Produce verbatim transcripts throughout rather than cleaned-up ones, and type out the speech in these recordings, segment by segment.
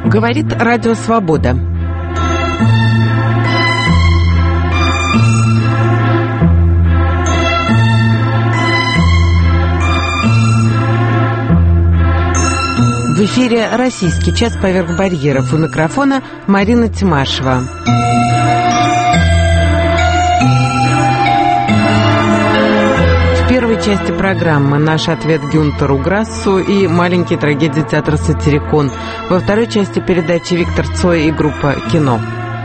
Говорит Радио Свобода. В эфире «Российский час поверх барьеров». У микрофона Марина Тимашева. В первой части программы наш ответ Гюнтеру Грассу и маленькие трагедии театра «Сатирикон». Во второй части передачи Виктор Цой и группа «Кино».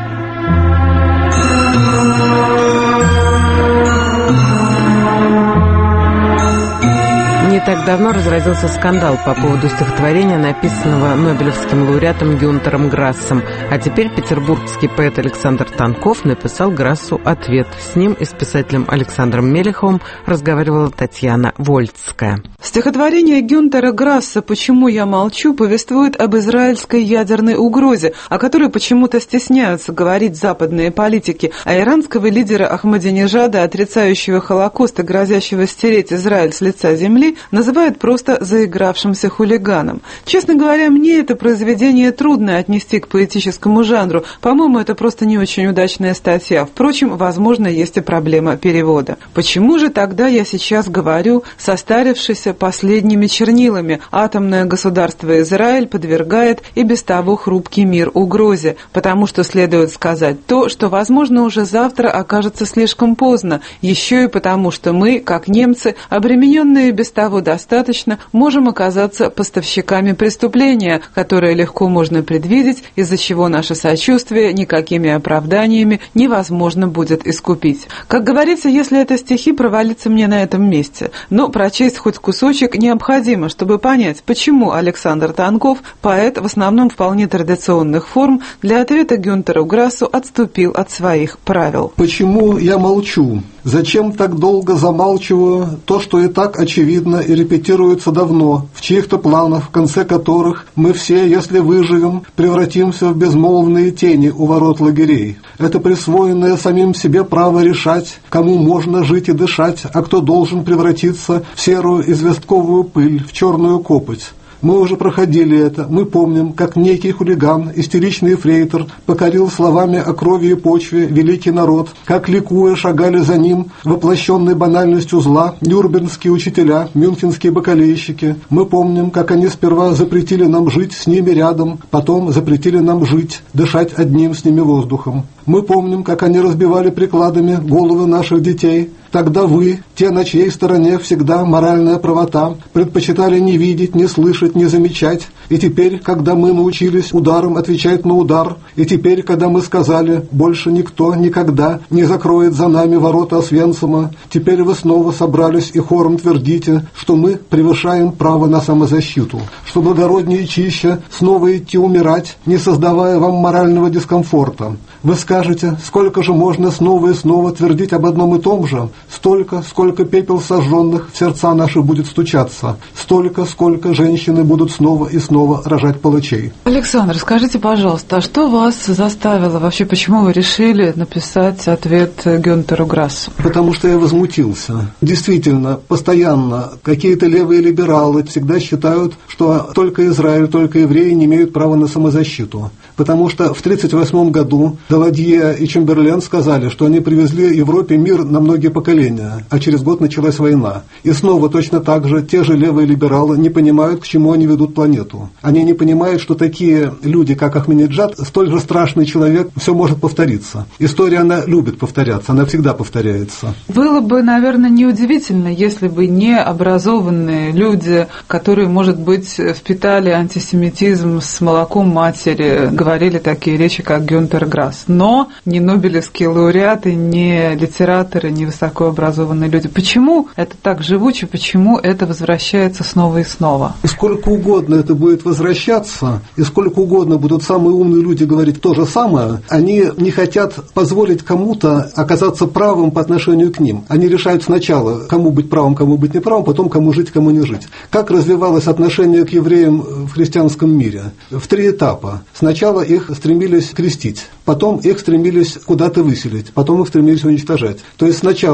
Не так давно разразился скандал по поводу стихотворения, написанного нобелевским лауреатом Гюнтером Грассом. А теперь петербургский поэт Александр Танков написал Грассу ответ. С ним и с писателем Александром Мелеховым разговаривала Татьяна Вольцкая. Стихотворение Гюнтера Грасса «Почему я молчу» повествует об израильской ядерной угрозе, о которой почему-то стесняются говорить западные политики, а иранского лидера Ахмадинежада, отрицающего Холокост и грозящего стереть Израиль с лица земли, называют просто заигравшимся хулиганом. Честно говоря, мне это произведение трудно отнести к поэтическому жанру. По-моему, это просто не очень удачная статья. Впрочем, возможно, есть и проблема перевода. Почему же тогда я сейчас говорю, состарившийся последними чернилами, атомное государство Израиль подвергает и без того хрупкий мир угрозе? Потому что следует сказать то, что, возможно, уже завтра окажется слишком поздно. Еще и потому, что мы, как немцы, обремененные без того достаточно, можем оказаться поставщиками преступления, которое легко можно предвидеть, из-за чего наше сочувствие никакими оправданиями невозможно будет искупить. Как говорится, если это стихи, провалиться мне на этом месте. Но прочесть хоть кусочек необходимо, чтобы понять, почему Александр Танков, поэт в основном вполне традиционных форм, для ответа Гюнтеру Грассу отступил от своих правил. Почему я молчу? Зачем так долго замалчиваю то, что и так очевидно и репетируется давно, в чьих-то планах, в конце которых мы все, если выживем, превратимся в безмолвные тени у ворот лагерей? Это присвоенное самим себе право решать, кому можно жить и дышать, а кто должен превратиться в серую известковую пыль, в черную копоть. Мы уже проходили это, мы помним, как некий хулиган, истеричный фрейтор, покорил словами о крови и почве великий народ, как ликуя шагали за ним, воплощенной банальностью зла, нюрнбергские учителя, мюнхенские бакалейщики. Мы помним, как они сперва запретили нам жить с ними рядом, потом запретили нам жить, дышать одним с ними воздухом. Мы помним, как они разбивали прикладами головы наших детей. Тогда вы, те, на чьей стороне всегда моральная правота, предпочитали не видеть, не слышать, не замечать. И теперь, когда мы научились ударом отвечать на удар, и теперь, когда мы сказали, больше никто никогда не закроет за нами ворота Освенцима, теперь вы снова собрались и хором твердите, что мы превышаем право на самозащиту, что благороднее и чище снова идти умирать, не создавая вам морального дискомфорта. Вы скажете, сколько же можно снова и снова твердить об одном и том же? Столько, сколько пепел сожженных в сердца наши будет стучаться, столько, сколько женщины будут снова и снова рожать палачей. Александр, скажите, пожалуйста, а что вас заставило вообще, почему вы решили написать ответ Гюнтеру Грассу? Потому что я возмутился. Действительно, постоянно какие-то левые либералы всегда считают, что только Израиль, только евреи не имеют права на самозащиту. Потому что в тридцать восьмом году Даладье и Чемберлен сказали, что они привезли Европе мир на многие поколения, а через год началась война. И снова точно так же те же левые либералы не понимают, к чему они ведут планету. Они не понимают, что такие люди, как Ахмадинежад, столь же страшный человек, все может повториться. История, она любит повторяться, она всегда повторяется. Было бы, наверное, неудивительно, если бы не образованные люди, которые, может быть, впитали антисемитизм с молоком матери, говорили такие речи, как Гюнтер Грасс. Но ни нобелевские лауреаты, ни литераторы, ни высокообразованные люди. Почему это так живуче, почему это возвращается снова и снова? И сколько угодно это будет возвращаться, и сколько угодно будут самые умные люди говорить то же самое, они не хотят позволить кому-то оказаться правым по отношению к ним. Они решают сначала, кому быть правым, кому быть неправым, потом кому жить, кому не жить. Как развивалось отношение к евреям в христианском мире? В три этапа. Сначала их стремились крестить, потом их стремились куда-то выселить, потом их стремились уничтожать. То есть сначала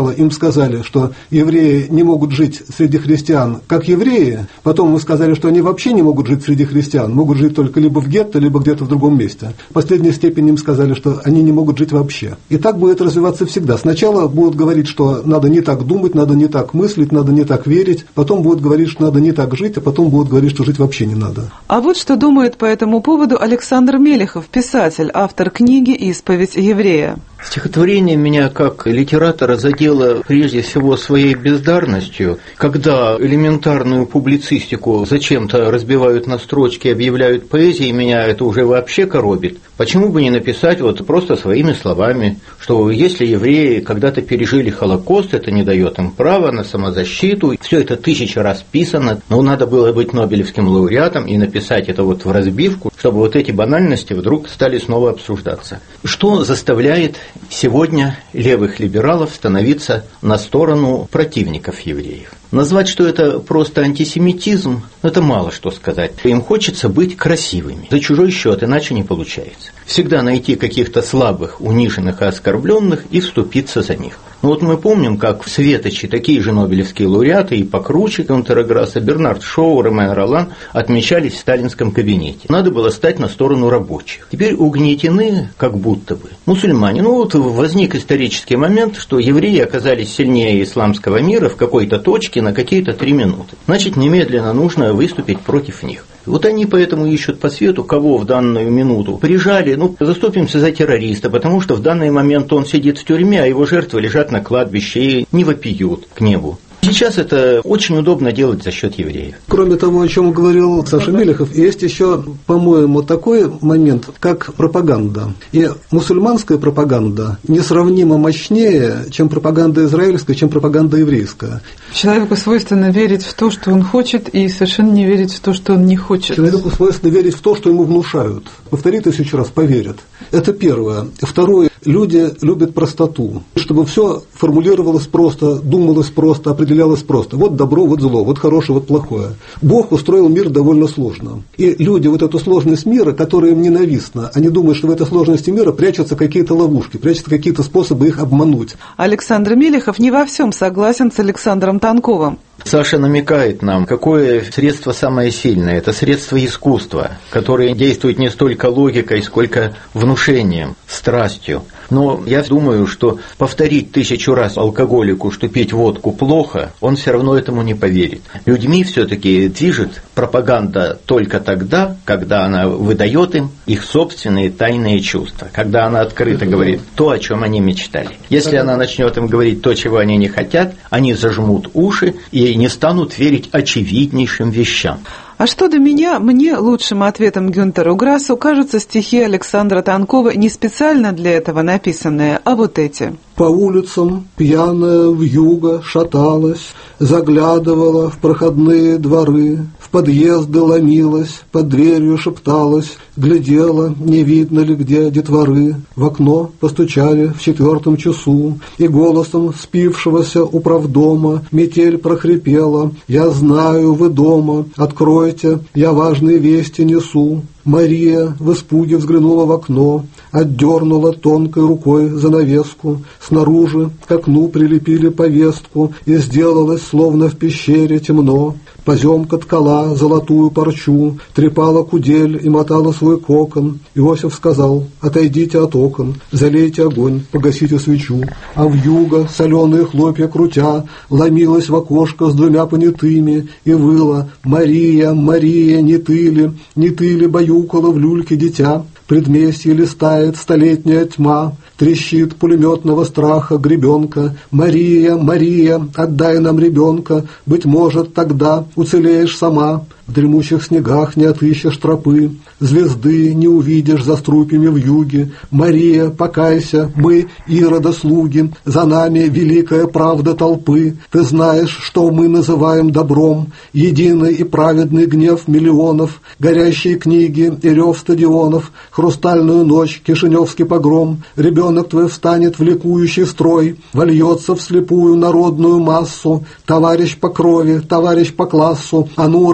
сначала им сказали, что евреи не могут жить среди христиан как евреи, потом мы сказали, что они вообще не могут жить среди христиан, могут жить только либо в гетто, либо где-то в другом месте. В последней степени им сказали, что они не могут жить вообще. И так будет развиваться всегда. Сначала будут говорить, что надо не так думать, надо не так мыслить, надо не так верить, потом будут говорить, что надо не так жить, а потом будут говорить, что жить вообще не надо. А вот что думает по этому поводу Александр Мелехов, писатель, автор книги «Исповедь еврея». Стихотворение меня как литератора задело прежде всего своей бездарностью, когда элементарную публицистику зачем-то разбивают на строчки, объявляют поэзией, меня это уже вообще коробит. Почему бы не написать вот просто своими словами, что если евреи когда-то пережили Холокост, это не дает им права на самозащиту, все это тысячи раз писано, но надо было быть Нобелевским лауреатом и написать это вот в разбивку, чтобы вот эти банальности вдруг стали снова обсуждаться. Что заставляет сегодня левых либералов становиться на сторону противников евреев? Назвать, что это просто антисемитизм, это мало что сказать. Им хочется быть красивыми. За чужой счет, иначе не получается. Всегда найти каких-то слабых, униженных и оскорбленных и вступиться за них. Но вот мы помним, как в Светоче такие же нобелевские лауреаты и покруче Гюнтера Грасса, Бернард Шоу, Ромен Ролан отмечались в сталинском кабинете. Надо было стать на сторону рабочих. Теперь угнетены как будто бы мусульмане. Ну вот возник исторический момент, что евреи оказались сильнее исламского мира в какой-то точке на какие-то три минуты. Значит, немедленно нужно выступить против них. Вот они поэтому ищут по свету, кого в данную минуту прижали, ну, заступимся за террориста, потому что в данный момент он сидит в тюрьме, а его жертвы лежат на кладбище и не вопиют к небу. Сейчас это очень удобно делать за счет евреев. Кроме того, о чем говорил Саша Мелехов, есть еще, по-моему, такой момент, как пропаганда. И мусульманская пропаганда несравнимо мощнее, чем пропаганда израильская, чем пропаганда еврейская. Человеку свойственно верить в то, что он хочет, и совершенно не верить в то, что он не хочет. Человеку свойственно верить в то, что ему внушают. Повтори тысячу раз, поверят. Это первое. Второе. Люди любят простоту. Чтобы все формулировалось просто, думалось просто, определялось просто. Вот добро, вот зло, вот хорошее, вот плохое. Бог устроил мир довольно сложно. И люди вот эту сложность мира, которая им ненавистна, они думают, что в этой сложности мира прячутся какие-то ловушки, прячутся какие-то способы их обмануть. Александр Мелехов не во всем согласен с Александром Танковым. Саша намекает нам, какое средство самое сильное. Это средство искусства, которое действует не столько логикой, сколько внушением, страстью. Но я думаю, что повторить тысячу раз алкоголику, что пить водку плохо, он все равно этому не поверит. Людьми все-таки движет пропаганда только тогда, когда она выдает им их собственные тайные чувства, когда она открыто говорит то, о чем они мечтали. Если она начнет им говорить то, чего они не хотят, они зажмут уши и не станут верить очевиднейшим вещам. А что до меня, мне лучшим ответом Гюнтеру Грассу кажутся стихи Александра Танкова, не специально для этого написанные, а вот эти. По улицам пьяная вьюга шаталась, заглядывала в проходные дворы, в подъезды ломилась, под дверью шепталась, глядела, не видно ли где детворы. В окно постучали в четвертом часу, и голосом спившегося управдома метель прохрипела: «Я знаю, вы дома, откройте, я важные вести несу». Мария в испуге взглянула в окно, отдернула тонкой рукой занавеску, снаружи к окну прилепили повестку, и сделалось, словно в пещере, темно. Поземка ткала золотую парчу, трепала кудель и мотала свой кокон. Иосиф сказал: «Отойдите от окон, залейте огонь, погасите свечу». А вьюга, соленые хлопья крутя, ломилась в окошко с двумя понятыми и выла: «Мария, Мария, не ты ли, не ты ли баюкала в люльке дитя?» Предместье листает столетняя тьма, трещит пулеметного страха гребенка. «Мария, Мария, отдай нам ребенка, быть может, тогда уцелеешь сама». В дремучих снегах не отыщешь тропы, звезды не увидишь за струпьями вьюги. «Мария, покайся, мы, Ирода слуги, за нами великая правда толпы. Ты знаешь, что мы называем добром, единый и праведный гнев миллионов, горящие книги и рев стадионов, хрустальную ночь, кишиневский погром. Ребенок твой встанет в ликующий строй, вольется в слепую народную массу. Товарищ по крови, товарищ по классу, а ну рассчитай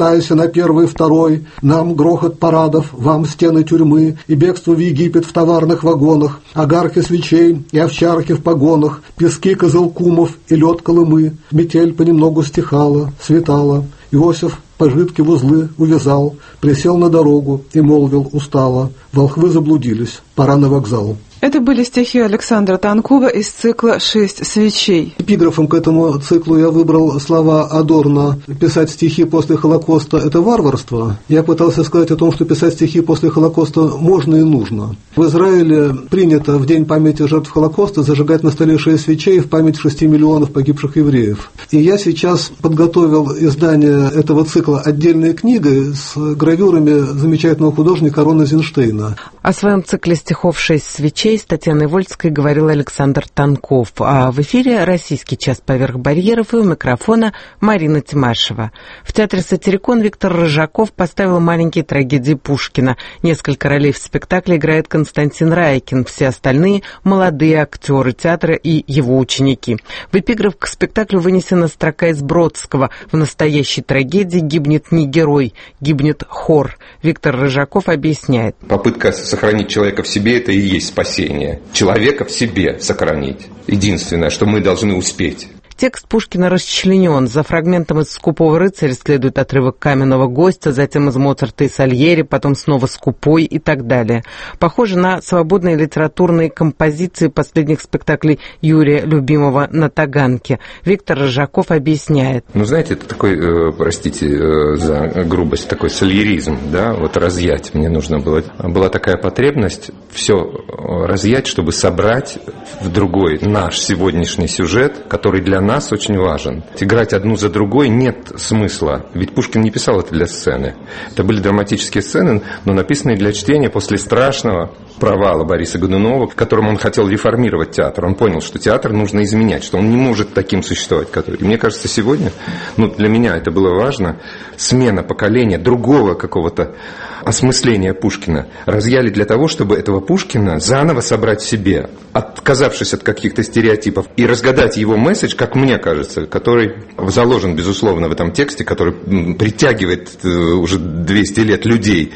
Собирайся на первый, второй, нам грохот парадов, вам стены тюрьмы и бегство в Египет в товарных вагонах, огарки свечей и овчарки в погонах, пески козылкумов и лед Колымы. Метель понемногу стихала, светала. Иосиф пожитки в узлы увязал, присел на дорогу и молвил устало: волхвы заблудились, пора на вокзал. Это были стихи Александра Танкова из цикла «Шесть свечей». Эпиграфом к этому циклу я выбрал слова Адорно: «Писать стихи после Холокоста – это варварство». Я пытался сказать о том, что писать стихи после Холокоста можно и нужно. В Израиле принято в день памяти жертв Холокоста зажигать на столе шесть свечей в память шести миллионов погибших евреев. И я сейчас подготовил издание этого цикла отдельной книгой с гравюрами замечательного художника Рона Зинштейна. О своем цикле стихов «Шесть свечей» с Татьяной Вольской говорил Александр Танков, а в эфире «Российский час поверх барьеров» и у микрофона Марина Тимашева. В театре «Сатирикон» Виктор Рыжаков поставил маленькие трагедии Пушкина. Несколько ролей в спектакле играет Константин Райкин, все остальные – молодые актеры театра и его ученики. В эпиграф к спектаклю вынесена строка из Бродского: «В настоящей трагедии гибнет не герой, гибнет хор». Виктор Рыжаков объясняет. Попытка сохранить человека в себе – это и есть спасение. Человека в себе сохранить. Единственное, что мы должны успеть. Текст Пушкина расчленен. За фрагментом из «Скупого рыцаря» следует отрывок «Каменного гостя», затем из Моцарта и Сальери, потом снова «Скупой» и так далее. Похоже на свободные литературные композиции последних спектаклей Юрия Любимого на Таганке. Виктор Рыжаков объясняет. Ну, знаете, это такой, э, простите э, за грубость, такой сальеризм, да, вот разъять мне нужно было. Была такая потребность все разъять, чтобы собрать в другой наш сегодняшний сюжет, который для нас нас очень важен. Играть одну за другой нет смысла. Ведь Пушкин не писал это для сцены. Это были драматические сцены, но написанные для чтения после страшного провала Бориса Годунова, в котором он хотел реформировать театр. Он понял, что театр нужно изменять, что он не может таким существовать. И мне кажется, сегодня, ну, для меня это было важно, смена поколения, другого какого-то осмысления Пушкина разъяли для того, чтобы этого Пушкина заново собрать в себе, отказавшись от каких-то стереотипов, и разгадать его месседж, как мне кажется, который заложен, безусловно, в этом тексте, который притягивает уже двести лет людей,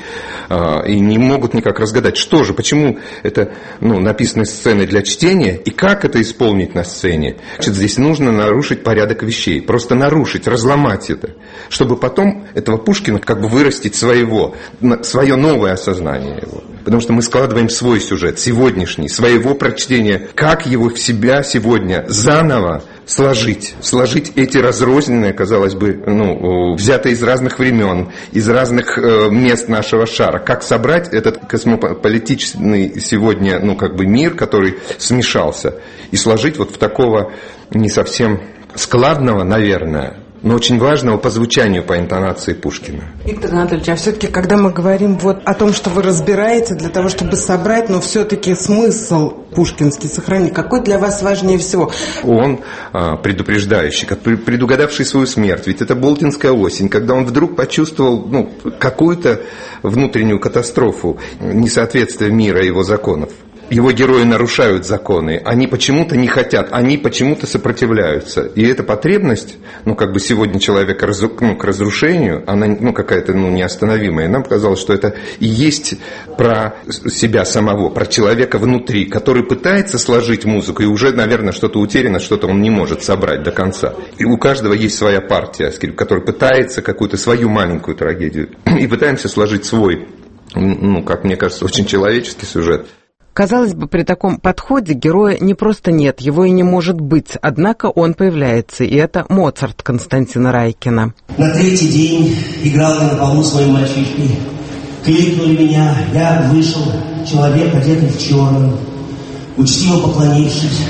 и не могут никак разгадать, что же, почему это, ну, написаны сцены для чтения, и как это исполнить на сцене. Значит, здесь нужно нарушить порядок вещей, просто нарушить, разломать это, чтобы потом этого Пушкина как бы вырастить своего, свое новое осознание его. Потому что мы складываем свой сюжет, сегодняшний, своего прочтения, как его в себя сегодня заново сложить, сложить эти разрозненные, казалось бы, ну, взятые из разных времен, из разных э, мест нашего шара, как собрать этот космополитичный сегодня, ну, как бы мир, который смешался, и сложить вот в такого не совсем складного, наверное, но очень важного по звучанию, по интонации Пушкина. Виктор Анатольевич, а все-таки, когда мы говорим вот о том, что вы разбираете для того, чтобы собрать, но все-таки смысл пушкинский сохранить, какой для вас важнее всего? Он а, предупреждающий, как предугадавший свою смерть. Ведь это Болтинская осень, когда он вдруг почувствовал, ну, какую-то внутреннюю катастрофу, несоответствие мира и его законов. Его герои нарушают законы, они почему-то не хотят, они почему-то сопротивляются. И эта потребность, ну, как бы сегодня человека разру, ну, к разрушению, она, ну, какая-то, ну, неостановимая. И нам казалось, что это и есть про себя самого, про человека внутри, который пытается сложить музыку, и уже, наверное, что-то утеряно, что-то он не может собрать до конца. И у каждого есть своя партия, которая пытается какую-то свою маленькую трагедию, и пытаемся сложить свой, ну, как мне кажется, очень человеческий сюжет. Казалось бы, при таком подходе героя не просто нет, его и не может быть, однако он появляется, и это Моцарт Константина Райкина. На третий день играл я на полу своим мальчишкой. Кликнули меня, я вышел, человек, одетый в черном, учтиво поклонившись,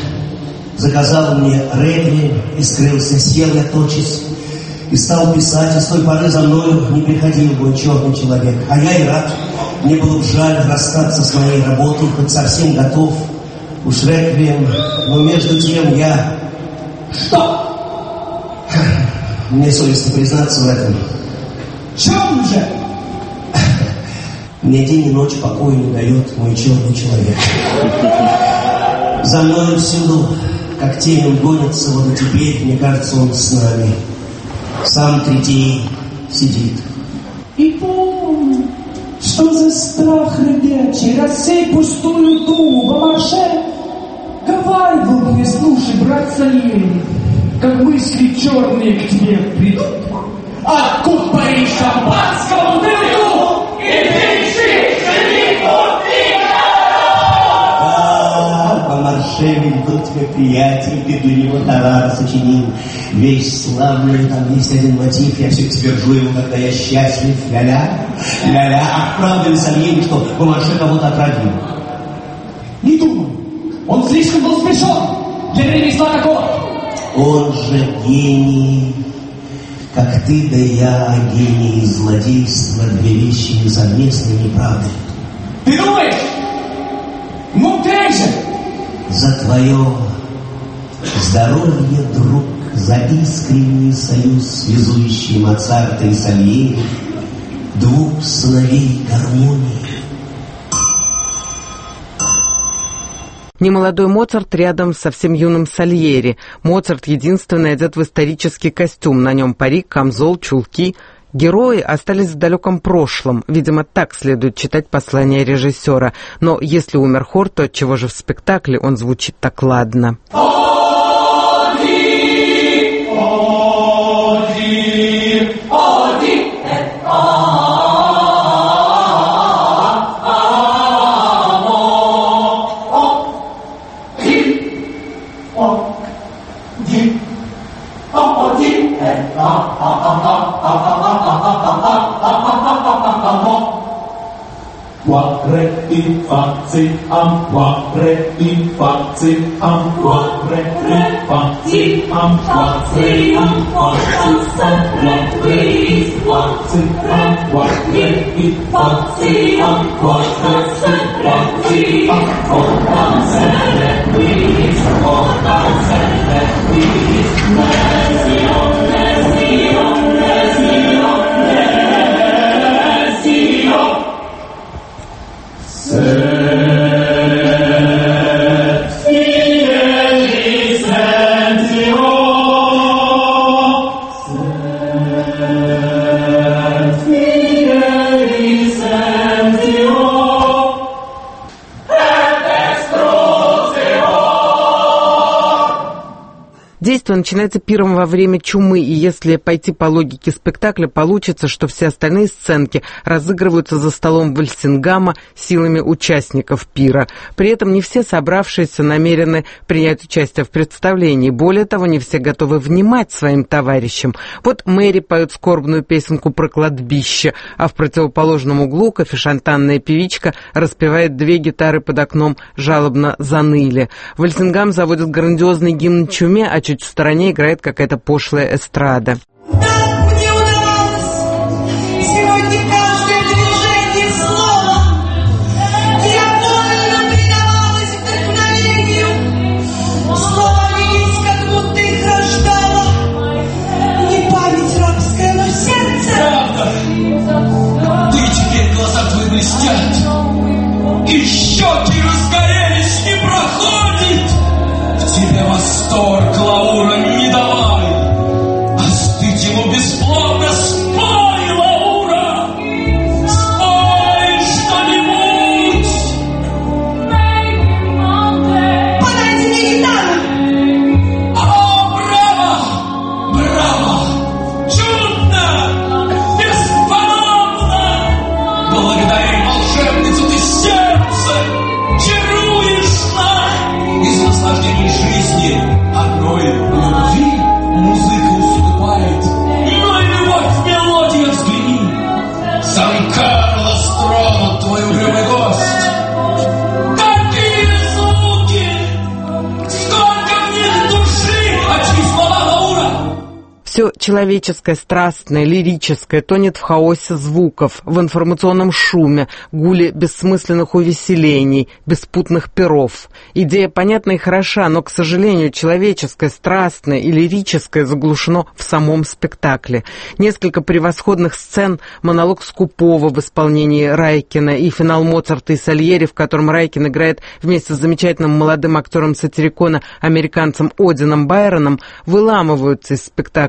заказал мне реквием и скрылся. Сел я тотчас и стал писать, и с той поры за мною не приходил мой черный человек. А я и рад. Мне было бы жаль расстаться с моей работой, хоть совсем готов, уж реквием, но между тем я... Что? Мне совестно признаться в этом. Чем же? Мне день и ночь покоя не дает мой черный человек. За мной всюду, как тень, он гонится, вот и теперь, мне кажется, он с нами. Сам третий сидит И помни, что за страх ребячий, рассей пустую думу, бомарше, говаривал мне, слушай, брат Сальери, как мысли черные к тебе придут, откупай шампанского дырку и дыши, живи, Бомарше, ведь тебе приятель, ты для него товар сочинил, вещь славная, там есть один мотив, я все твержу ему, когда я счастлив, ля-ля, ля-ля, а правда ли Сальери, что Бомарше кого-то отравил? Не думаю, он слишком был спешен для ремесла такого. Он же гений, как ты да я, гений и злодейство, две вещи несовместны, не правда ли? Ты думаешь? Ну как же? За твое здоровье, друг, за искренний союз, связующий Моцарта и Сальери, двух сыновей гармонии. Немолодой Моцарт рядом с совсем юным Сальери. Моцарт единственный одет в исторический костюм. На нем парик, камзол, чулки. Герои остались в далеком прошлом. Видимо, так следует читать послание режиссера. Но если умер хор, то отчего же в спектакле он звучит так ладно? Qua re mi fa si am qua re mi fa si am qua re mi fa si am qua re am qua si am qua re mi fa si am qua re mi fa si am qua re mi fa si am qua se re mi fa se re mi Nesio, nesio, nesio, nesio. Действие начинается пиром во время чумы, и если пойти по логике спектакля, получится, что все остальные сценки разыгрываются за столом Вальсингама силами участников пира. При этом не все собравшиеся намерены принять участие в представлении. Более того, не все готовы внимать своим товарищам. Вот Мэри поет скорбную песенку про кладбище, а в противоположном углу кофешантанная певичка распевает две гитары под окном, жалобно заныли. Вальсингам заводит грандиозный гимн чуме, а чуть в стороне играет какая-то пошлая эстрада. И щеки разгорелись, не проходит. В тебе восторг, Лаура, не давай. Остыть ему бесплодно, спой, Лаура. Спой что-нибудь. Подайте мне гитару. О, браво, браво, чудно, бесподобно. Благодарим волшебницу ты сердце, чаруешь нас. Из наслаждений жизни одной любви музыка уступает. Но и любовь в мелодию взгляни. Сан-Карлос тронут твой угрюмый гость. Какие звуки! Сколько в них души! А чьи слова, Лаура? Все человеческое, страстное, лирическое тонет в хаосе звуков, в информационном шуме, гуле бессмысленных увеселений, беспутных перов. Идея понятна и хороша, но, к сожалению, человеческое, страстное и лирическое заглушено в самом спектакле. Несколько превосходных сцен, монолог Скупого в исполнении Райкина и финал Моцарта и Сальери, в котором Райкин играет вместе с замечательным молодым актером Сатирикона, американцем Одином Байроном, выламываются из спектакля,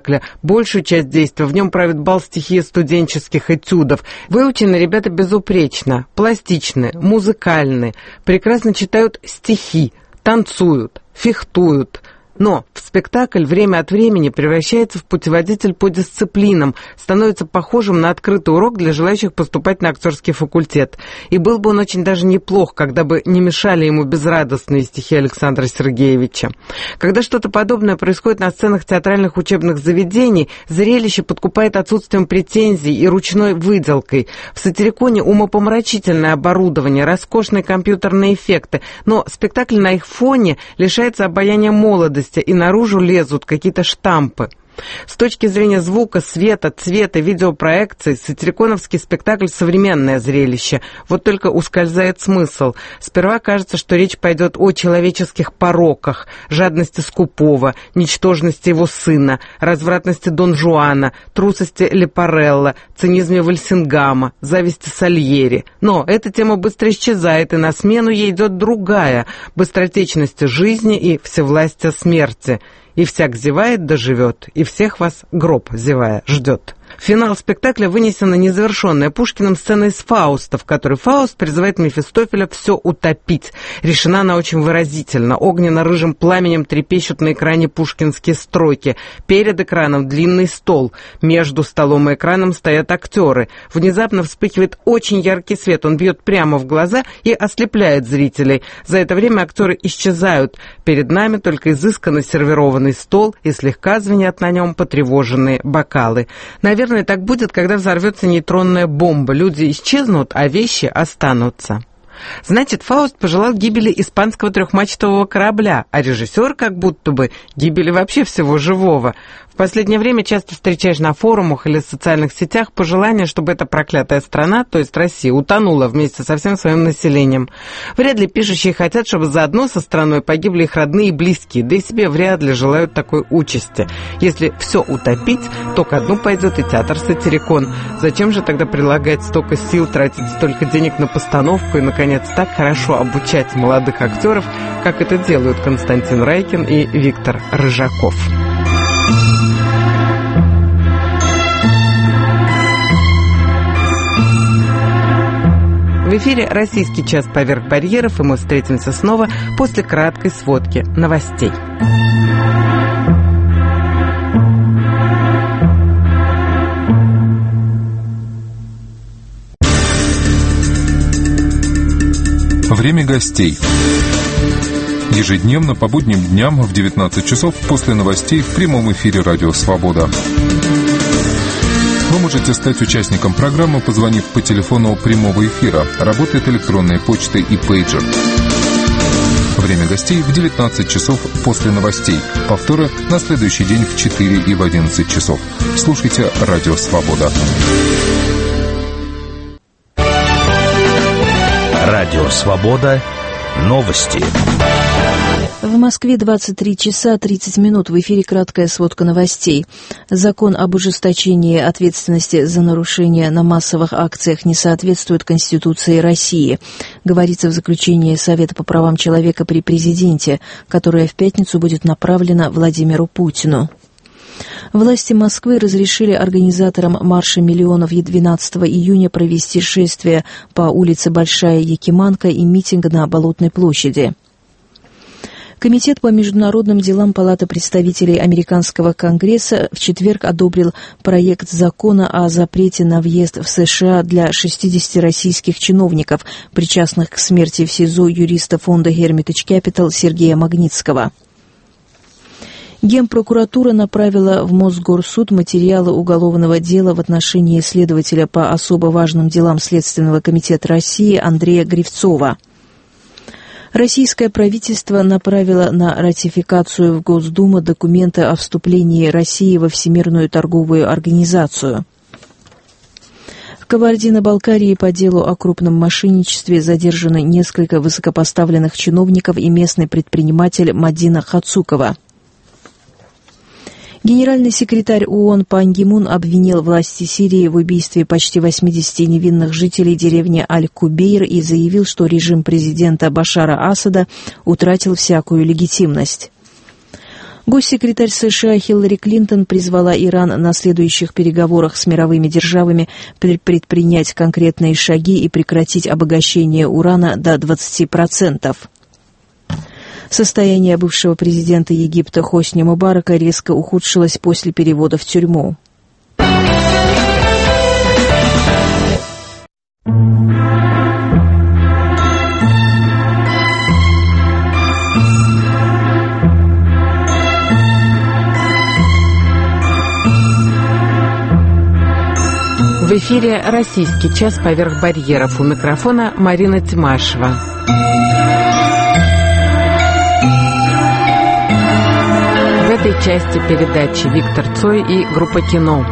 Большую часть действия в нем правит бал стихии студенческих этюдов. Выучены ребята безупречно, пластичны, музыкальны, прекрасно читают стихи, танцуют, фехтуют. Но в спектакль время от времени превращается в путеводитель по дисциплинам, становится похожим на открытый урок для желающих поступать на актерский факультет. И был бы он очень даже неплох, когда бы не мешали ему безрадостные стихи Александра Сергеевича. Когда что-то подобное происходит на сценах театральных учебных заведений, зрелище подкупает отсутствием претензий и ручной выделкой. В «Сатириконе» умопомрачительное оборудование, роскошные компьютерные эффекты, но спектакль на их фоне лишается обаяния молодости, и наружу лезут какие-то штампы. С точки зрения звука, света, цвета, видеопроекций, сатириконовский спектакль — современное зрелище. Вот только ускользает смысл. Сперва кажется, что речь пойдет о человеческих пороках, жадности скупого, ничтожности его сына, развратности Дон Жуана, трусости Лепарелло, цинизме Вальсингама, зависти Сальери. Но эта тема быстро исчезает, и на смену ей идет другая — быстротечности жизни и всевластия смерти. И всяк зевает да живет, и всех вас гроб, зевая, ждет. Финал спектакля вынесен на незавершенная Пушкиным сцена из «Фауста», в которой Фауст призывает Мефистофеля все утопить. Решена она очень выразительно. Огненно-рыжим пламенем трепещут на экране пушкинские строки. Перед экраном длинный стол. Между столом и экраном стоят актеры. Внезапно вспыхивает очень яркий свет. Он бьет прямо в глаза и ослепляет зрителей. За это время актеры исчезают. Перед нами только изысканно сервированный стол, и слегка звенят на нем потревоженные бокалы. Наверное, так будет, когда взорвется нейтронная бомба. Люди исчезнут, а вещи останутся. Значит, Фауст пожелал гибели испанского трехмачтового корабля, а режиссер как будто бы гибели вообще всего живого. В последнее время часто встречаешь на форумах или социальных сетях пожелания, чтобы эта проклятая страна, то есть Россия, утонула вместе со всем своим населением. Вряд ли пишущие хотят, чтобы заодно со страной погибли их родные и близкие, да и себе вряд ли желают такой участи. Если все утопить, то ко дну пойдет и театр «Сатирикон». Зачем же тогда прилагать столько сил, тратить столько денег на постановку и, наконец, так хорошо обучать молодых актеров, как это делают Константин Райкин и Виктор Рыжаков? В эфире «Российский час поверх барьеров», и мы встретимся снова после краткой сводки новостей. Время гостей. Ежедневно по будним дням в девятнадцать часов после новостей в прямом эфире «Радио Свобода». Вы можете стать участником программы, позвонив по телефону прямого эфира. Работает электронная почта и пейджер. Время гостей в девятнадцать часов после новостей. Повторы на следующий день в четыре и в одиннадцать часов. Слушайте «Радио Свобода». Радио «Свобода». Новости. В Москве двадцать три часа тридцать минут. В эфире краткая сводка новостей. Закон об ужесточении ответственности за нарушения на массовых акциях не соответствует Конституции России, говорится в заключении Совета по правам человека при президенте, которое в пятницу будет направлено Владимиру Путину. Власти Москвы разрешили организаторам марша миллионов двенадцатого июня провести шествие по улице Большая Якиманка и митинг на Болотной площади. Комитет по международным делам Палаты представителей Американского Конгресса в четверг одобрил проект закона о запрете на въезд в США для шестидесяти российских чиновников, причастных к смерти в СИЗО юриста фонда Hermitage Capital Сергея Магнитского. Генпрокуратура направила в Мосгорсуд материалы уголовного дела в отношении следователя по особо важным делам Следственного комитета России Андрея Гривцова. Российское правительство направило на ратификацию в Госдуму документы о вступлении России во Всемирную торговую организацию. В Кабардино-Балкарии по делу о крупном мошенничестве задержаны несколько высокопоставленных чиновников и местный предприниматель Мадина Хацукова. Генеральный секретарь ООН Пан Ги Мун обвинил власти Сирии в убийстве почти восьмидесяти невинных жителей деревни Аль-Кубейр и заявил, что режим президента Башара Асада утратил всякую легитимность. Госсекретарь США Хиллари Клинтон призвала Иран на следующих переговорах с мировыми державами предпринять конкретные шаги и прекратить обогащение урана до двадцати процентов. Состояние бывшего президента Египта Хосни Мубарака резко ухудшилось после перевода в тюрьму. В эфире «Российский час поверх барьеров». У микрофона Марина Тимашева. В этой части передачи Виктор Цой и группа «Кино».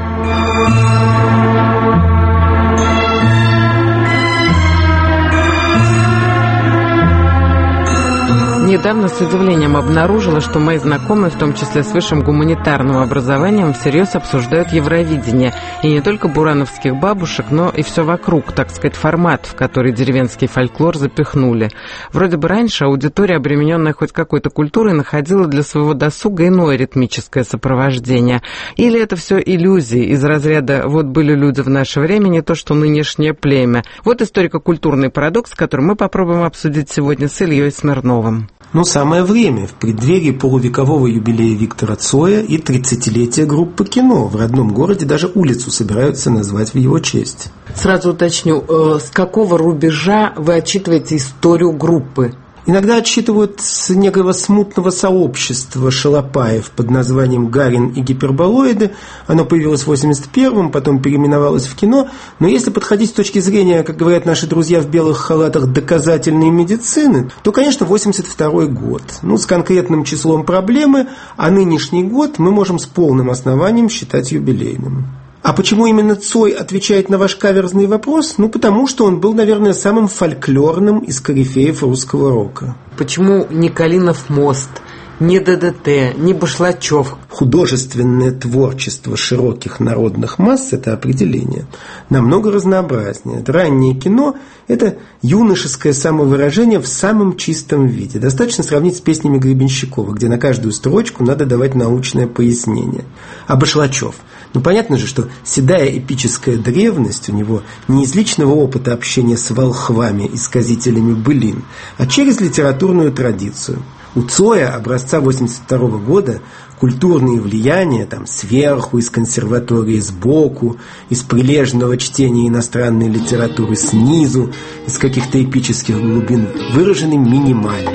Недавно с удивлением обнаружила, что мои знакомые, в том числе с высшим гуманитарным образованием, всерьез обсуждают Евровидение. И не только бурановских бабушек, но и все вокруг, так сказать, формат, в который деревенский фольклор запихнули. Вроде бы раньше аудитория, обремененная хоть какой-то культурой, находила для своего досуга иное ритмическое сопровождение. Или это все иллюзии из разряда «вот были люди в наше время, не то что нынешнее племя». Вот историко-культурный парадокс, который мы попробуем обсудить сегодня с Ильей Смирновым. Ну, самое время, в преддверии полувекового юбилея Виктора Цоя и тридцатилетия группы «Кино». В родном городе даже улицу собираются назвать в его честь. Сразу уточню, э, с какого рубежа вы отчитываете историю группы? Иногда отсчитывают с некого смутного сообщества шалопаев под названием «Гарин и гиперболоиды». Оно появилось в восемьдесят первом, потом переименовалось в «Кино». Но если подходить с точки зрения, как говорят наши друзья в белых халатах, доказательной медицины, то, конечно, восемьдесят второй год. Ну, с конкретным числом проблемы, а нынешний год мы можем с полным основанием считать юбилейным. А почему именно Цой отвечает на ваш каверзный вопрос? Ну, потому что он был, наверное, самым фольклорным из корифеев русского рока. Почему не Калинов мост, не ДДТ, не Башлачев? Художественное творчество широких народных масс – это определение намного разнообразнее. Это раннее кино – это юношеское самовыражение в самом чистом виде. Достаточно сравнить с песнями Гребенщикова, где на каждую строчку надо давать научное пояснение. А Башлачев? Ну, понятно же, что седая эпическая древность у него не из личного опыта общения с волхвами, исказителями былин, а через литературную традицию. У Цоя, образца восемьдесят второго года, культурные влияния там сверху, из консерватории сбоку, из прилежного чтения иностранной литературы снизу, из каких-то эпических глубин выражены минимально.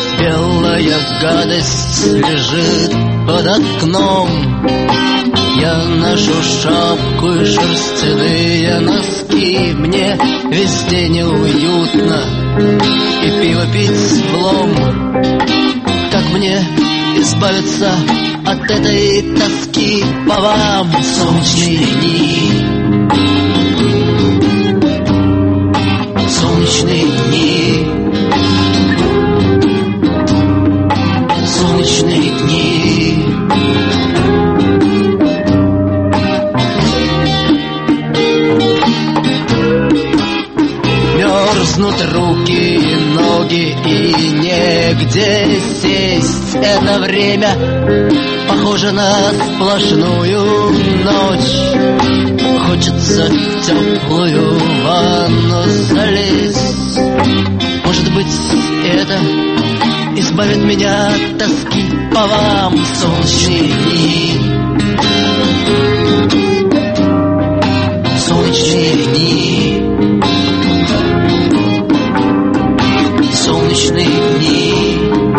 Белая гадость лежит под окном. Я ношу шапку и шерстяные носки. Мне везде неуютно и пиво пить влом. Как мне избавиться от этой тоски по вам, солнечные дни? Солнечные дни. Солнечные дни. Мерзнут руки и ноги, и негде сесть. Это время похоже на сплошную ночь. Хочется в теплую ванну залезть. Может быть, это избавит меня от тоски по вам, солнечные дни. Солнечные дни. Солнечные дни.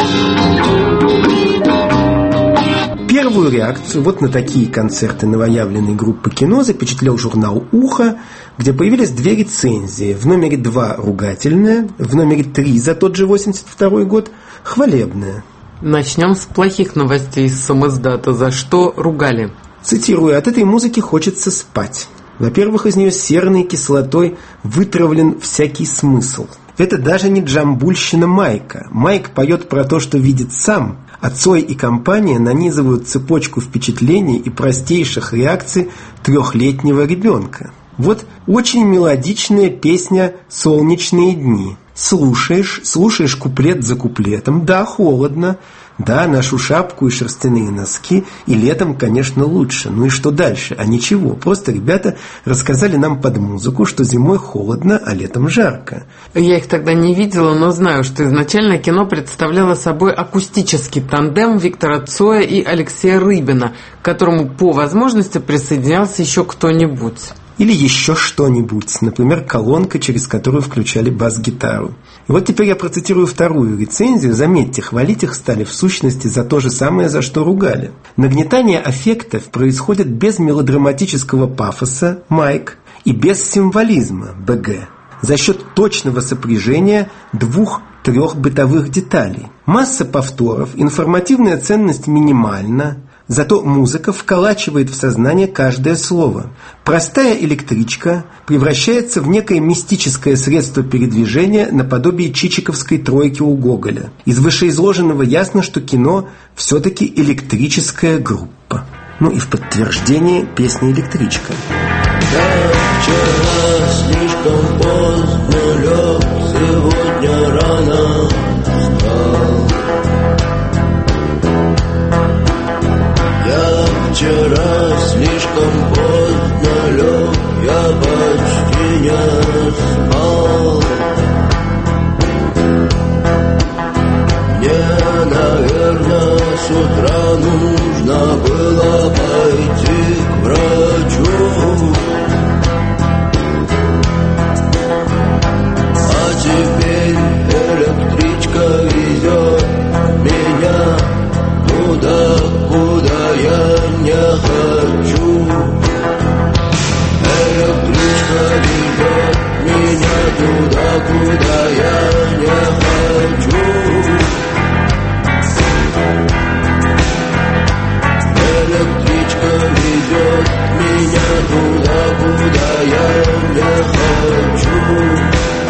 Первую реакцию вот на такие концерты новоявленной группы «Кино» запечатлел журнал «Ухо», где появились две рецензии. В номере два ругательная, в номере три за тот же восемьдесят второй год хвалебная. Начнем с плохих новостей из самиздата. За что ругали? Цитирую: «От этой музыки хочется спать. Во-первых, из нее серной кислотой вытравлен всякий смысл. Это даже не джамбульщина Майка. Майк поет про то, что видит сам, а Цой и компания нанизывают цепочку впечатлений и простейших реакций трехлетнего ребенка. Вот очень мелодичная песня «Солнечные дни». Слушаешь, слушаешь куплет за куплетом. Да, холодно. Да, ношу шапку и шерстяные носки, и летом, конечно, лучше. Ну и что дальше? А ничего, просто ребята рассказали нам под музыку, что зимой холодно, а летом жарко. Я их тогда не видела, но знаю, что изначально кино представляло собой акустический тандем Виктора Цоя и Алексея Рыбина, к которому по возможности присоединялся еще кто-нибудь. Или еще что-нибудь, например, колонка, через которую включали бас-гитару. И вот теперь я процитирую вторую рецензию. Заметьте, хвалить их стали в сущности за то же самое, за что ругали. Нагнетание аффектов происходит без мелодраматического пафоса, Майк, и без символизма, БГ, за счет точного сопряжения двух-трех бытовых деталей. Масса повторов, информативная ценность минимальна, зато музыка вколачивает в сознание каждое слово. Простая электричка превращается в некое мистическое средство передвижения наподобие чичиковской тройки у Гоголя. Из вышеизложенного ясно, что кино все-таки электрическая группа. Ну и в подтверждение песня «Электричка». Я вчера слишком поздно лег, сегодня рано встал. Я вчера слишком поздно лег, я почти не спал. Мне, наверное, с утра нужно было пойти к врачу. А теперь электричка везет меня туда, куда я не хочу. Электричка ведет меня туда, куда я не хочу. Электричка ведет меня туда, куда я не хочу.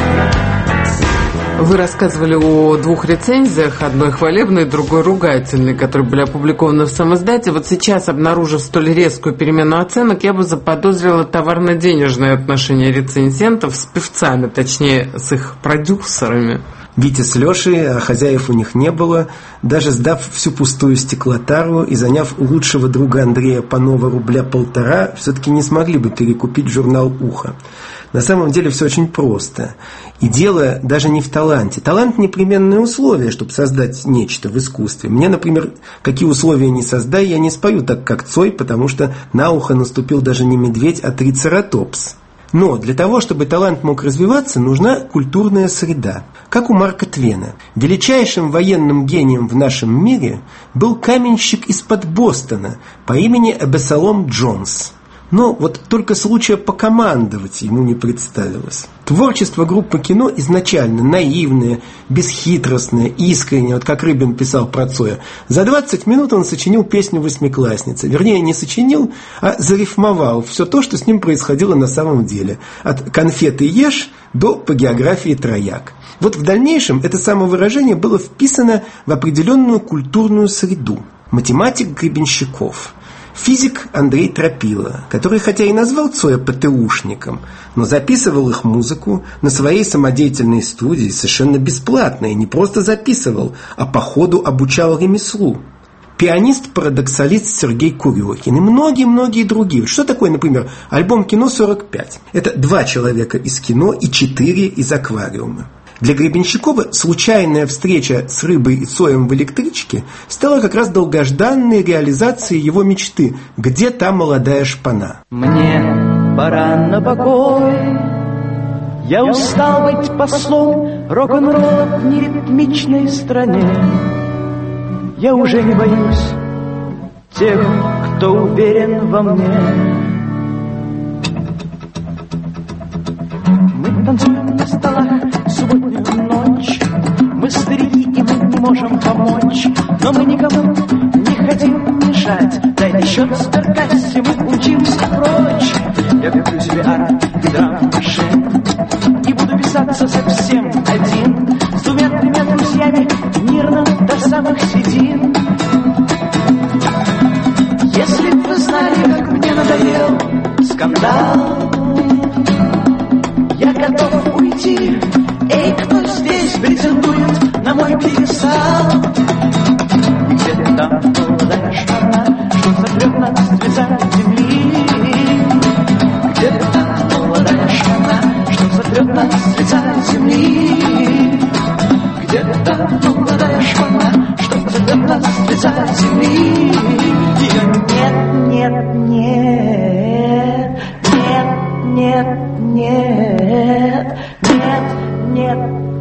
Вы рассказывали о двух рецензиях, одной хвалебной, другой ругательной, которые были опубликованы в самоиздате. Вот сейчас, обнаружив столь резкую перемену оценок, я бы заподозрила товарно-денежное отношение рецензентов с певцами, точнее, с их продюсерами. Витя с Лешей, а хозяев у них не было, даже сдав всю пустую стеклотару и заняв у лучшего друга Андрея Панова рубля полтора, все-таки не смогли бы перекупить журнал «Ухо». На самом деле все очень просто. И дело даже не в таланте. Талант – непременное условие, чтобы создать нечто в искусстве. Мне, например, какие условия не создай, я не спою так, как Цой, потому что на ухо наступил даже не медведь, а трицератопс. Но для того, чтобы талант мог развиваться, нужна культурная среда. Как у Марка Твена. Величайшим военным гением в нашем мире был каменщик из-под Бостона по имени Эбесалом Джонс. Но вот только случая покомандовать ему не представилось. Творчество группы кино изначально наивное, бесхитростное, искреннее, вот как Рыбин писал про Цоя. За двадцать минут он сочинил песню «Восьмиклассница». Вернее, не сочинил, а зарифмовал все то, что с ним происходило на самом деле. От «конфеты ешь» до «по географии трояк». Вот в дальнейшем это самовыражение было вписано в определенную культурную среду. Математик Гребенщиков. Физик Андрей Тропила, который хотя и назвал Цоя ПТУшником, но записывал их музыку на своей самодеятельной студии совершенно бесплатно, и не просто записывал, а по ходу обучал ремеслу. Пианист-парадоксалист Сергей Курехин и многие-многие другие. Что такое, например, альбом «Кино сорок пять»? Это два человека из кино и четыре из аквариума. Для Гребенщикова случайная встреча с Рыбой и Цоем в электричке стала как раз долгожданной реализацией его мечты «Где та молодая шпана?». Мне пора на покой, я устал быть послом рок-н-ролла в неритмичной стране. Я уже не боюсь тех, кто уверен во мне. Мы танцуем на столах субботнюю ночь. Мы старики, и мы не можем помочь. Но мы никому не хотим мешать. Дай счет с перкасси, мы учимся прочь. Я куплю себе арат и драм-машин и буду писаться совсем один, с двумя-тремя друзьями, мирно до самых седин. Если б вы знали, как мне надоел скандал, я готов уйти. Эй, кто здесь претендует на мой пьедестал? нет,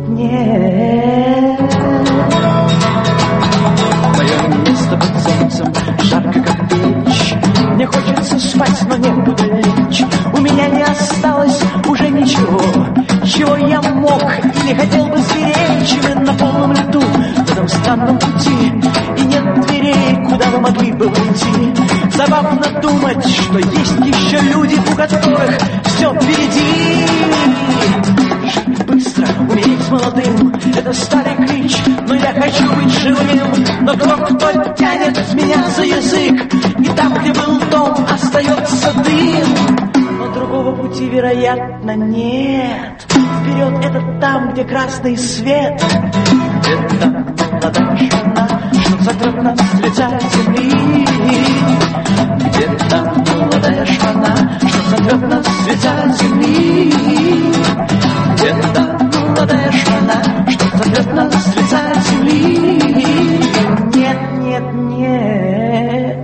нет. Мое место под солнцем, жарко как печь. Мне хочется спать, но некуда лечь. У меня не осталось уже ничего, чего я мог или хотел бы сберечь. И мы на полном лету в этом странном пути, и нет дверей, куда вы могли бы выйти. Забавно думать, что есть еще люди, у которых все впереди. Жить быстро, умереть молодым — это старый клич, но я хочу быть живым. Но кто-кто тянет меня за язык, и там, где был дом, остается дым. Но другого пути, вероятно, нет. Вперед — это там, где красный свет. Где там молодая жена, что сотрет нас с лица земли. Где там молодая жена, что сотрет нас с лица земли. Где там молодая жена, что сотрет нас с лица земли. Нет, нет, нет.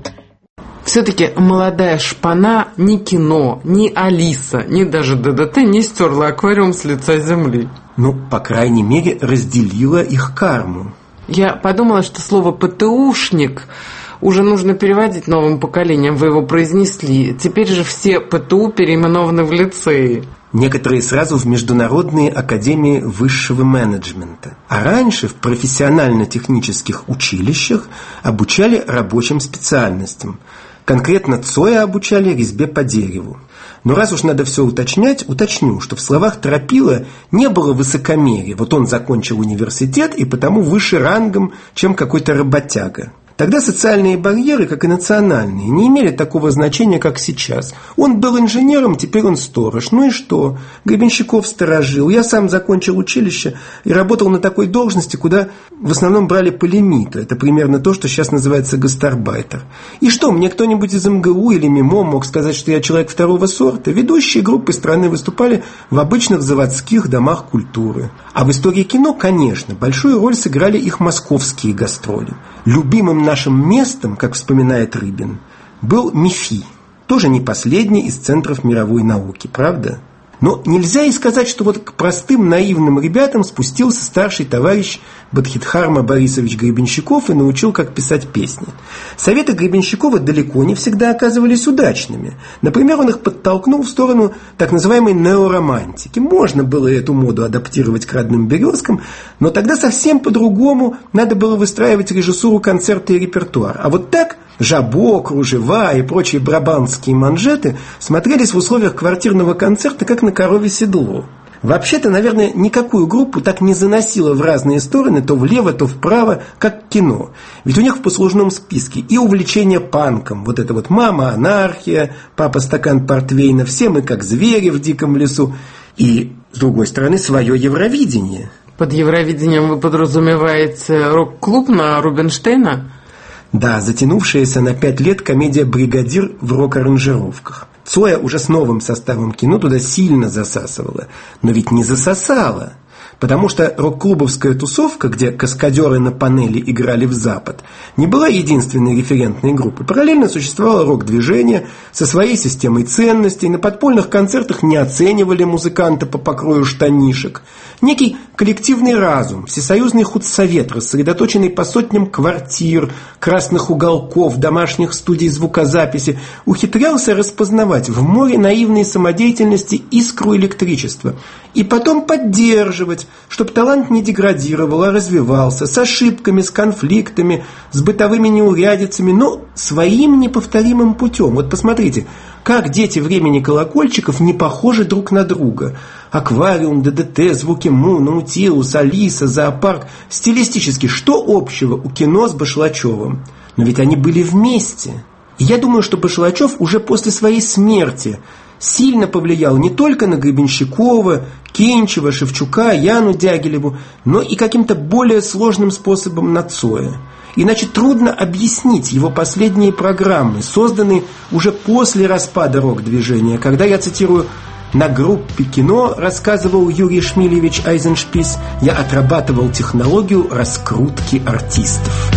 Все-таки «Молодая шпана» ни кино, ни Алиса, ни даже ДДТ не стерла аквариум с лица земли. Ну, по крайней мере, разделила их карму. Я подумала, что слово «ПТУшник» уже нужно переводить новым поколениям. Вы его произнесли. Теперь же все ПТУ переименованы в лицеи. Некоторые сразу в международные академии высшего менеджмента. А раньше в профессионально-технических училищах обучали рабочим специальностям. Конкретно Цоя обучали резьбе по дереву. Но раз уж надо все уточнять, уточню, что в словах Торопила не было высокомерия. Вот он закончил университет и потому выше рангом, чем какой-то работяга. Тогда социальные барьеры, как и национальные, не имели такого значения, как сейчас. Он был инженером, теперь он сторож. Ну и что? Гребенщиков сторожил. Я сам закончил училище и работал на такой должности, куда в основном брали по лимиту. Это примерно то, что сейчас называется гастарбайтер. И что, мне кто-нибудь из МГУ или МИМО мог сказать, что я человек второго сорта? Ведущие группы страны выступали в обычных заводских домах культуры. А в истории кино, конечно, большую роль сыграли их московские гастроли. Любимым нашим местом, как вспоминает Рыбин, был МИФИ. Тоже не последний из центров мировой науки, правда? Но нельзя и сказать, что вот к простым наивным ребятам спустился старший товарищ Бодхидхарма Борисович Гребенщиков и научил, как писать песни. Советы Гребенщикова далеко не всегда оказывались удачными. Например, он их подтолкнул в сторону так называемой неоромантики. Можно было эту моду адаптировать к родным березкам, но тогда совсем по-другому надо было выстраивать режиссуру концерта и репертуар. А вот так жабо, кружева и прочие брабантские манжеты смотрелись в условиях квартирного концерта как на коровье седло. Вообще-то, наверное, никакую группу так не заносило в разные стороны, то влево, то вправо, как кино. Ведь у них в послужном списке и увлечение панком. Вот это вот «Мама, анархия», «Папа, стакан портвейна», «Все мы как звери в диком лесу». И, с другой стороны, свое Евровидение. Под Евровидением вы подразумеваете рок-клуб на Рубинштейна? Да, затянувшаяся на пять лет комедия «Бригадир» в рок-аранжировках. Цоя уже с новым составом кино туда сильно засасывала. Но ведь не засосала. Потому что рок-клубовская тусовка, где каскадеры на панели играли в Запад, не была единственной референтной группой. Параллельно существовало рок-движение со своей системой ценностей. На подпольных концертах не оценивали музыканта по покрою штанишек. Некий коллективный разум, всесоюзный худсовет, рассредоточенный по сотням квартир, красных уголков, домашних студий звукозаписи, ухитрялся распознавать в море наивной самодеятельности искру электричества и потом поддерживать, чтобы талант не деградировал, а развивался, с ошибками, с конфликтами, с бытовыми неурядицами, но своим неповторимым путем. Вот посмотрите, как дети времени колокольчиков не похожи друг на друга. Аквариум, ДДТ, звуки Му, Наутилус, Алиса, зоопарк. Стилистически, что общего у кино с Башлачевым? Но ведь они были вместе. И я думаю, что Башлачев уже после своей смерти сильно повлиял не только на Гребенщикова, Кенчева, Шевчука, Яну Дягилеву, но и каким-то более сложным способом на Цоя. Иначе трудно объяснить его последние программы, созданные уже после распада рок-движения, когда, я цитирую, «На группе кино, рассказывал Юрий Шмилевич Айзеншпис, я отрабатывал технологию раскрутки артистов».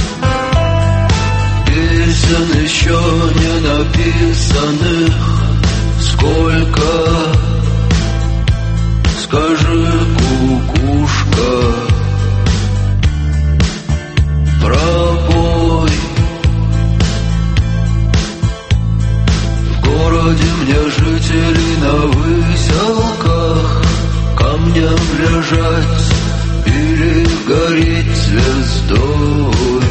Песен еще не написанных сколько, скажи, куда. камнем лежать или гореть звездой,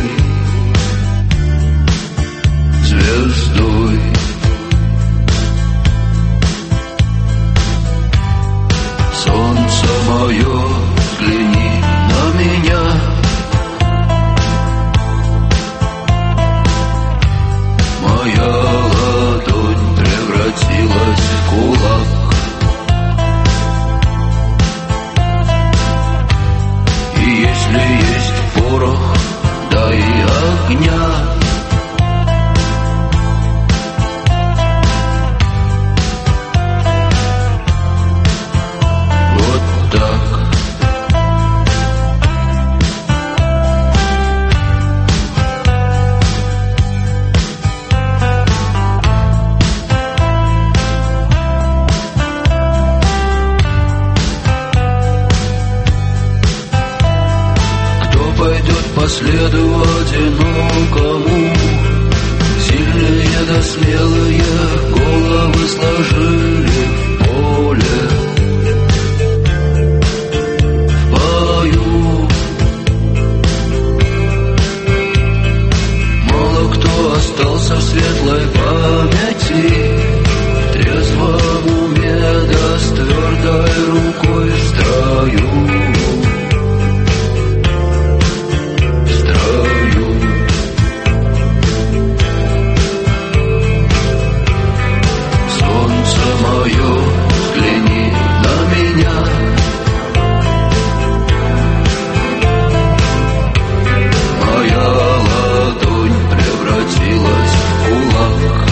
звездой. Солнце мое, взгляни на меня. Моя ладонь превратилась в кулак. И если есть порох, дай огня. Вот так. По следу одинокому, сильные да смелые головы сложили в поле, в бою. Мало кто остался в светлой памяти, в трезвом уме да с твердой рукой в строю. Взгляни на меня. Моя ладонь превратилась в кулак.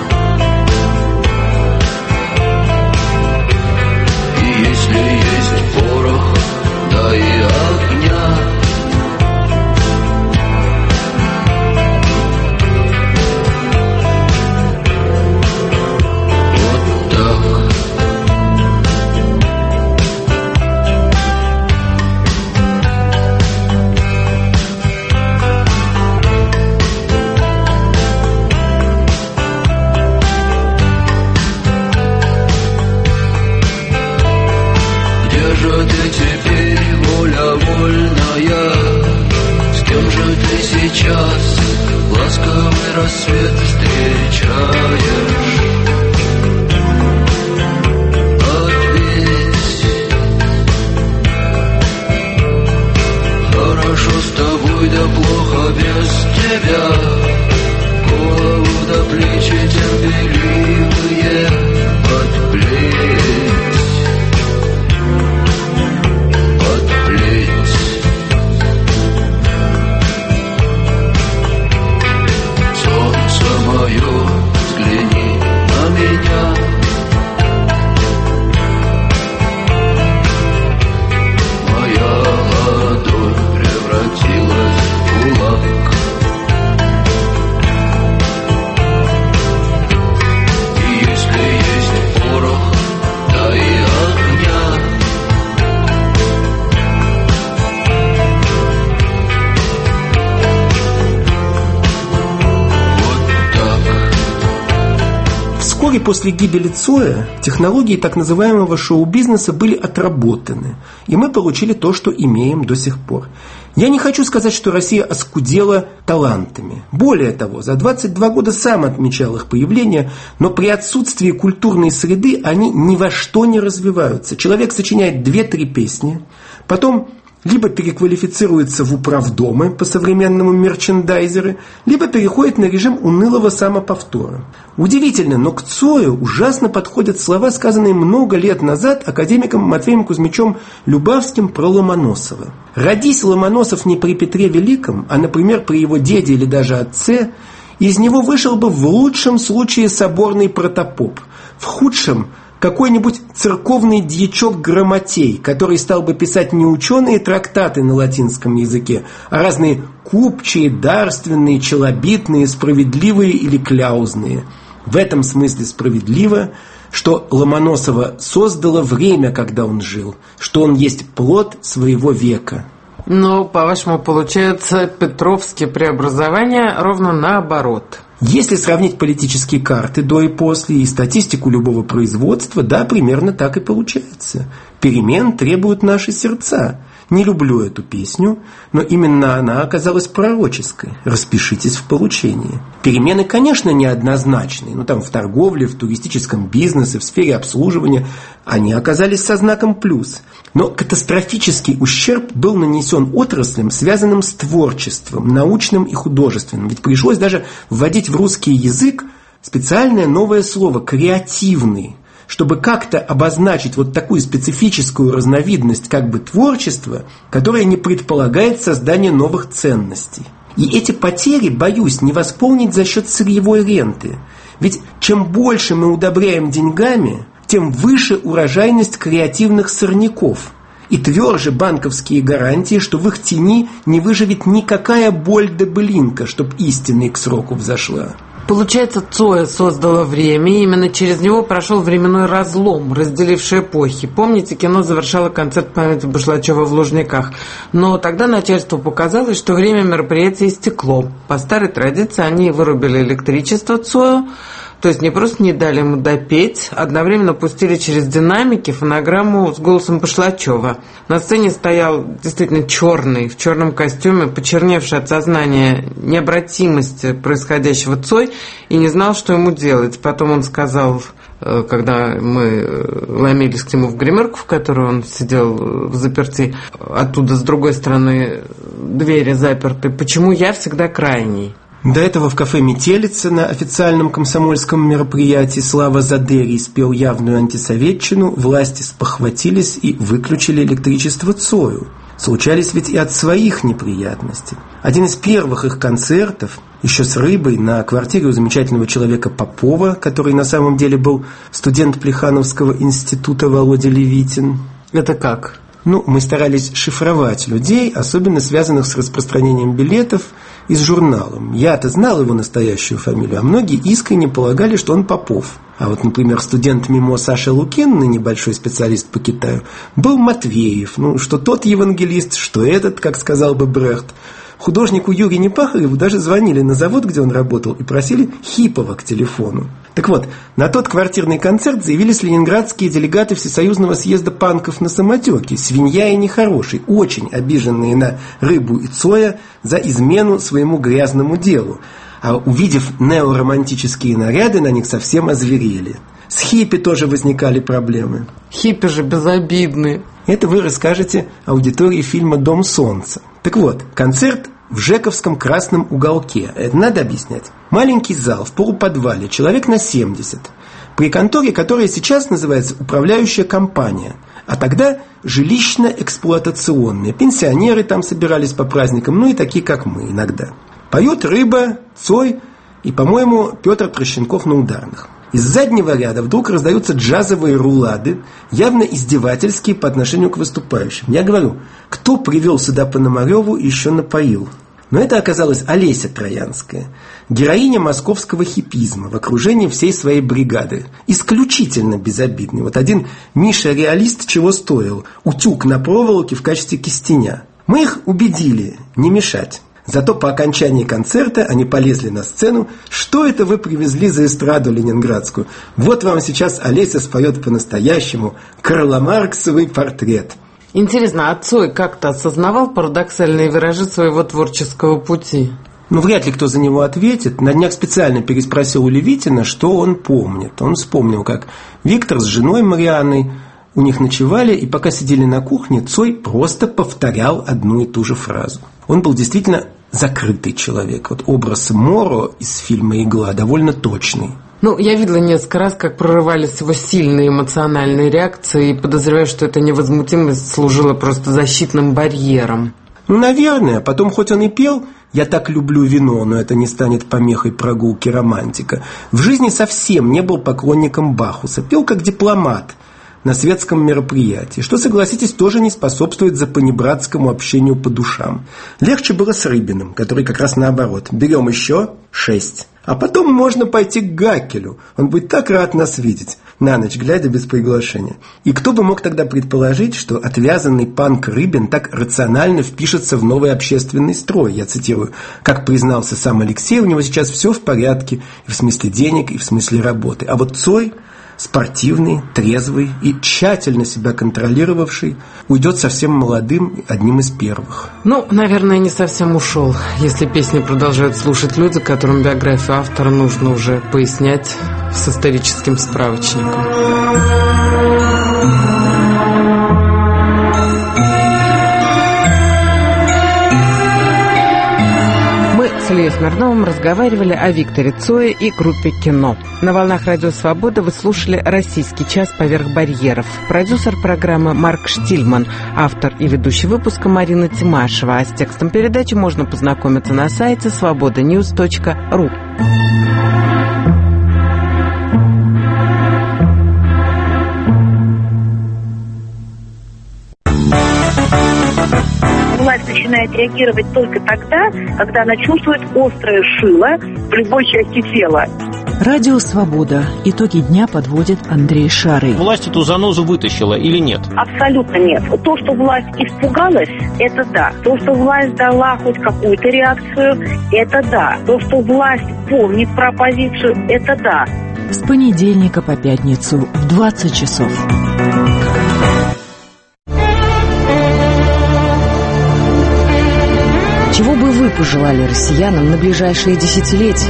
И если есть порох, дай огня. Сейчас ласковый рассвет встречаешь. Ответь, хорошо с тобой, да плохо без тебя. Голову до плечи терпеливые подплеть. Взгляни на меня. Моя ладонь превратилась в кулак. И если есть порох, дай огня. Вскоре после гибели Цоя технологии так называемого шоу-бизнеса были отработаны, и мы получили то, что имеем до сих пор. Я не хочу сказать, что Россия оскудела талантами. Более того, за двадцать два года сам отмечал их появление, но при отсутствии культурной среды они ни во что не развиваются. Человек сочиняет две-три песни, потом либо переквалифицируется в управдомы, по-современному мерчендайзеры, либо переходит на режим унылого самоповтора. Удивительно, но к Цою ужасно подходят слова, сказанные много лет назад академиком Матвеем Кузьмичем Любавским про Ломоносова. Родись Ломоносов не при Петре Великом, а, например, при его деде или даже отце, из него вышел бы в лучшем случае соборный протопоп, в худшем – какой-нибудь церковный дьячок Грамотей, который стал бы писать не ученые трактаты на латинском языке, а разные купчие, дарственные, челобитные, справедливые или кляузные. В этом смысле справедливо, что Ломоносова создало время, когда он жил, что он есть плод своего века. Но, по-вашему, получается, петровские преобразования ровно наоборот. Если сравнить политические карты до и после и статистику любого производства, да, примерно так и получается. Перемен требуют наши сердца. Не люблю эту песню, но именно она оказалась пророческой. Распишитесь в получении. Перемены, конечно, неоднозначные. Ну, там в торговле, в туристическом бизнесе, в сфере обслуживания они оказались со знаком плюс. Но катастрофический ущерб был нанесен отраслям, связанным с творчеством, научным и художественным. Ведь пришлось даже вводить в русский язык специальное новое слово «креативный», чтобы как-то обозначить вот такую специфическую разновидность как бы творчества, которая не предполагает создание новых ценностей. И эти потери, боюсь, не восполнить за счет сырьевой ренты. Ведь чем больше мы удобряем деньгами, тем выше урожайность креативных сорняков. И тверже банковские гарантии, что в их тени не выживет никакая боль да былинка, чтоб истина к сроку взошла. Получается, Цоя создала время, и именно через него прошел временной разлом, разделивший эпохи. Помните, кино завершало концерт памяти Башлачева в Лужниках. Но тогда начальству показалось, что время мероприятия истекло. По старой традиции они вырубили электричество Цою, то есть не просто не дали ему допеть, одновременно пустили через динамики фонограмму с голосом Башлачева. На сцене стоял действительно черный, в черном костюме, почерневший от сознания необратимости происходящего Цой, и не знал, что ему делать. Потом он сказал, когда мы ломились к нему в гримерку, в которой он сидел в заперти, оттуда с другой стороны двери заперты, почему я всегда крайний. До этого в кафе «Метелица» на официальном комсомольском мероприятии Слава Задерий спел явную антисоветчину, власти спохватились и выключили электричество Цою. Случались ведь и от своих неприятностей. Один из первых их концертов, еще с Рыбой, на квартире у замечательного человека Попова, который на самом деле был студент Плехановского института Володя Левитин. Это как? Ну, мы старались шифровать людей, особенно связанных с распространением билетов и с журналом. Я-то знал его настоящую фамилию, а многие искренне полагали, что он Попов. А вот, например, студент МИМО Саша Лукин, небольшой специалист по Китаю, был Матвеев. Ну, что тот евангелист, что этот, как сказал бы Брехт. Художнику Юрию Непахареву даже звонили на завод, где он работал, и просили Хипова к телефону. Так вот, на тот квартирный концерт заявились ленинградские делегаты Всесоюзного съезда панков на самотеке, свинья и нехороший, очень обиженные на Рыбу и Цоя за измену своему грязному делу. А увидев неоромантические наряды, на них совсем озверели. С хиппи тоже возникали проблемы. Хиппи же безобидные. Это вы расскажете аудитории фильма «Дом солнца». Так вот, концерт в Жековском красном уголке. Это надо объяснять. Маленький зал в полуподвале, человек на семьдесят. При конторе, которая сейчас называется «Управляющая компания». А тогда жилищно-эксплуатационная. Пенсионеры там собирались по праздникам, ну и такие, как мы иногда. Поет Рыба, Цой и, по-моему, Петр Трощенков на ударных. Из заднего ряда вдруг раздаются джазовые рулады, явно издевательские по отношению к выступающим. Я говорю, кто привел сюда Пономареву и еще напоил? Но это оказалась Олеся Троянская, героиня московского хиппизма в окружении всей своей бригады. Исключительно безобидный. Вот один Миша-реалист чего стоил? Утюг на проволоке в качестве кистеня. Мы их убедили не мешать. Зато по окончании концерта они полезли на сцену. Что это вы привезли за эстраду ленинградскую? Вот вам сейчас Олеся споет по-настоящему карломарксовый портрет. Интересно, а Цой как-то осознавал парадоксальные виражи своего творческого пути? Ну, вряд ли кто за него ответит. На днях специально переспросил у Левитина, что он помнит. Он вспомнил, как Виктор с женой Марианной у них ночевали, и пока сидели на кухне, Цой просто повторял одну и ту же фразу. Он был действительно закрытый человек. Вот образ Моро из фильма «Игла» довольно точный. Ну, я видела несколько раз, как прорывались его сильные эмоциональные реакции, и подозреваю, что эта невозмутимость служила просто защитным барьером. Ну, наверное. Потом, хоть он и пел «Я так люблю вино, но это не станет помехой прогулки романтика», в жизни совсем не был поклонником Бахуса. Пел как дипломат. на светском мероприятии, что, согласитесь, тоже не способствует запанибратскому общению по душам. Легче было с Рыбиным, который как раз наоборот. Берем еще шесть. А потом можно пойти к Гакелю. Он будет так рад нас видеть, на ночь глядя без приглашения. И кто бы мог тогда предположить, что отвязанный панк Рыбин так рационально впишется в новый общественный строй? Я цитирую. Как признался сам Алексей, у него сейчас все в порядке, и в смысле денег, и в смысле работы. А вот Цой, спортивный, трезвый и тщательно себя контролировавший, уйдет совсем молодым, одним из первых. Ну, наверное, не совсем ушел, если песни продолжают слушать люди, которым биографию автора нужно уже пояснять с историческим справочником. С Ильей Смирновым разговаривали о Викторе Цое и группе «Кино». На волнах Радио Свобода вы слушали «Российский час поверх барьеров». Продюсер программы Марк Штильман, автор и ведущий выпуска Марина Тимашева. А с текстом передачи можно познакомиться на сайте свобода ньюс точка ру. Власть начинает реагировать только тогда, когда она чувствует острое шило в любой части тела. Радио «Свобода». Итоги дня подводит Андрей Шарый. Власть эту занозу вытащила или нет? Абсолютно нет. То, что власть испугалась, это да. То, что власть дала хоть какую-то реакцию, это да. То, что власть помнит про оппозицию, это да. С понедельника по пятницу в двадцать часов. Чего бы вы пожелали россиянам на ближайшие десятилетия?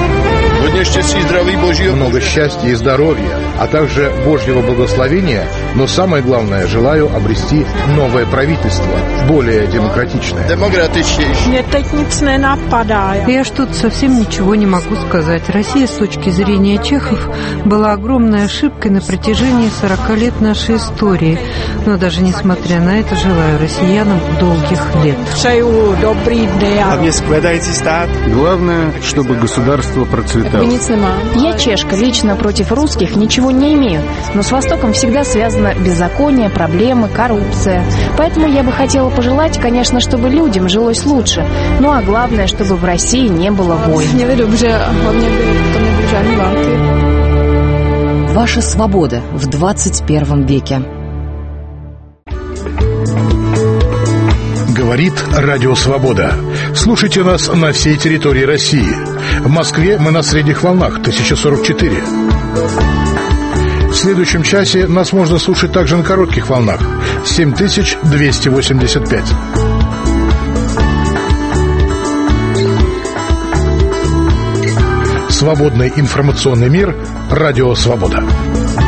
Много счастья и здоровья, а также Божьего благословения, но самое главное, желаю обрести новое правительство, более демократичное. Я что-то совсем ничего не могу сказать. Россия, с точки зрения чехов, была огромной ошибкой на протяжении сорока лет нашей истории. Но даже несмотря на это, желаю россиянам долгих лет. Главное, чтобы государство процветало. Я чешка, лично против русских ничего не имею, но с Востоком всегда связано беззаконие, проблемы, коррупция. Поэтому я бы хотела пожелать, конечно, чтобы людям жилось лучше, ну а главное, чтобы в России не было войн. Ваша свобода в двадцать первом веке. Говорит Радио Свобода. Слушайте нас на всей территории России. В Москве мы на средних волнах тысяча сорок четыре. В следующем часе нас можно слушать также на коротких волнах семь тысяч двести восемьдесят пять. Свободный информационный мир. Радио Свобода.